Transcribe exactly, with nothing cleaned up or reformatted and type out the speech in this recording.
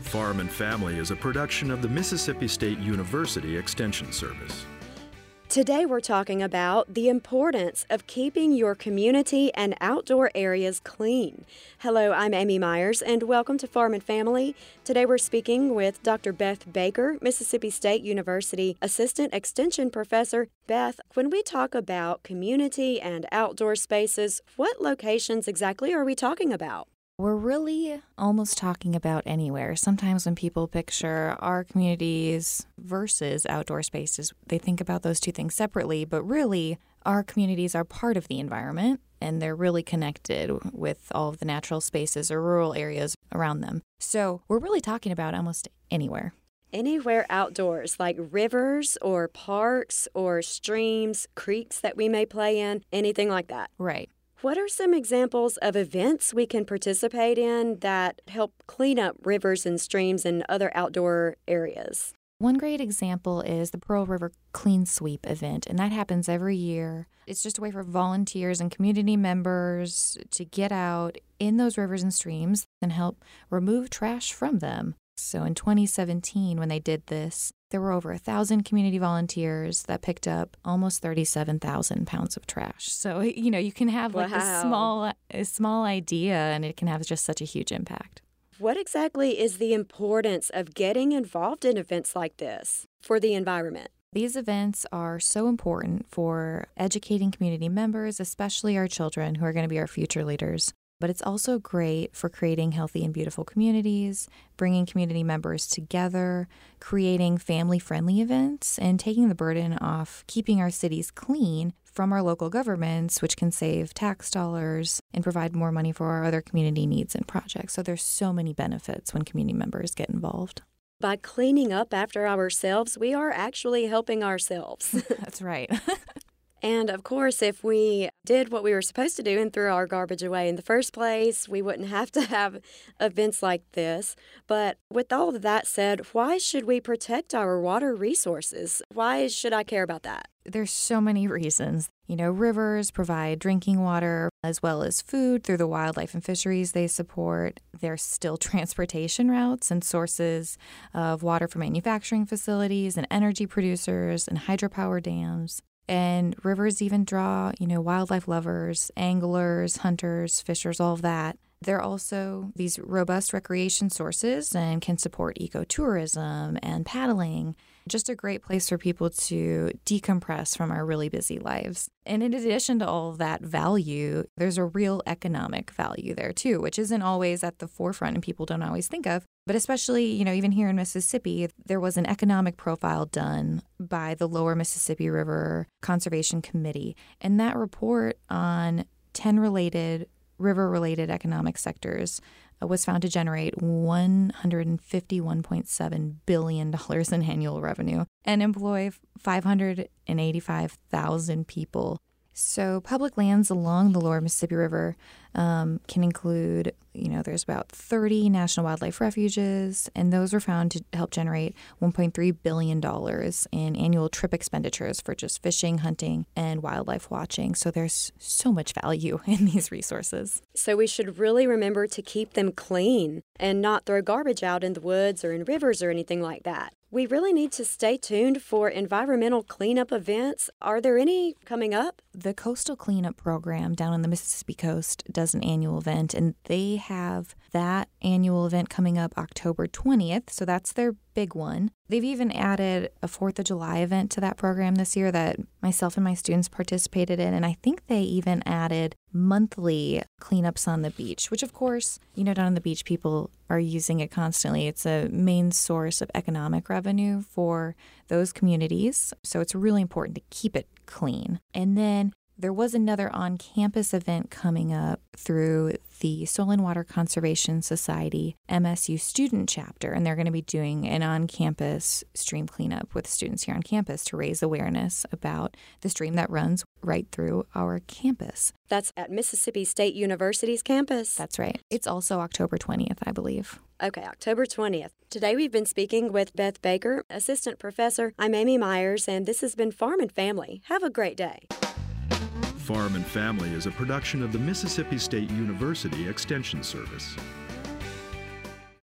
Farm and Family is a production of the Mississippi State University Extension Service. Today we're talking about the importance of keeping your community and outdoor areas clean. Hello, I'm Amy Myers, and welcome to Farm and Family. Today we're speaking with Doctor Beth Baker, Mississippi State University Assistant Extension Professor. Beth, when we talk about community and outdoor spaces, what locations exactly are we talking about? We're really almost talking about anywhere. Sometimes when people picture our communities versus outdoor spaces, they think about those two things separately, but really our communities are part of the environment and they're really connected with all of the natural spaces or rural areas around them. So we're really talking about almost anywhere. Anywhere outdoors, like rivers or parks or streams, creeks that we may play in, anything like that. Right. What are some examples of events we can participate in that help clean up rivers and streams and other outdoor areas? One great example is the Pearl River Clean Sweep event, and that happens every year. It's just a way for volunteers and community members to get out in those rivers and streams and help remove trash from them. So in twenty seventeen, when they did this, there were over one thousand community volunteers that picked up almost thirty-seven thousand pounds of trash. So, you know, you can have like wow. a small, a small idea, and it can have just such a huge impact. What exactly is the importance of getting involved in events like this for the environment? These events are so important for educating community members, especially our children who are going to be our future leaders. But it's also great for creating healthy and beautiful communities, bringing community members together, creating family-friendly events, and taking the burden off keeping our cities clean from our local governments, which can save tax dollars and provide more money for our other community needs and projects. So there's so many benefits when community members get involved. By cleaning up after ourselves, we are actually helping ourselves. That's right. And, of course, if we did what we were supposed to do and threw our garbage away in the first place, we wouldn't have to have events like this. But with all of that said, why should we protect our water resources? Why should I care about that? There's so many reasons. You know, rivers provide drinking water as well as food through the wildlife and fisheries they support. There's still transportation routes and sources of water for manufacturing facilities and energy producers and hydropower dams. And rivers even draw, you know, wildlife lovers, anglers, hunters, fishers, all of that. They're also these robust recreation sources and can support ecotourism and paddling. Just a great place for people to decompress from our really busy lives. And in addition to all of that value, there's a real economic value there too, which isn't always at the forefront and people don't always think of. But especially, you know, even here in Mississippi, there was an economic profile done by the Lower Mississippi River Conservation Committee. And that report on ten related river-related economic sectors uh, was found to generate one hundred fifty-one point seven billion dollars in annual revenue and employ five hundred eighty-five thousand people. So public lands along the Lower Mississippi River um, can include, you know, there's about thirty national wildlife refuges, and those were found to help generate one point three billion dollars in annual trip expenditures for just fishing, hunting, and wildlife watching. So there's so much value in these resources. So we should really remember to keep them clean and not throw garbage out in the woods or in rivers or anything like that. We really need to stay tuned for environmental cleanup events. Are there any coming up? The Coastal Cleanup Program down on the Mississippi coast does an annual event, and they have that annual event coming up October twentieth, so that's their big one. They've even added a fourth of July event to that program this year that myself and my students participated in, and I think they even added monthly cleanups on the beach, which of course, you know, down on the beach, people are using it constantly. It's a main source of economic revenue for those communities, so it's really important to keep it clean. And then there was another on-campus event coming up through the Soil and Water Conservation Society M S U student chapter, and they're going to be doing an on-campus stream cleanup with students here on campus to raise awareness about the stream that runs right through our campus. That's at Mississippi State University's campus? That's right. It's also October twentieth, I believe. Okay, October twentieth. Today we've been speaking with Beth Baker, Assistant Professor. I'm Amy Myers, and this has been Farm and Family. Have a great day. Farm and Family is a production of the Mississippi State University Extension Service.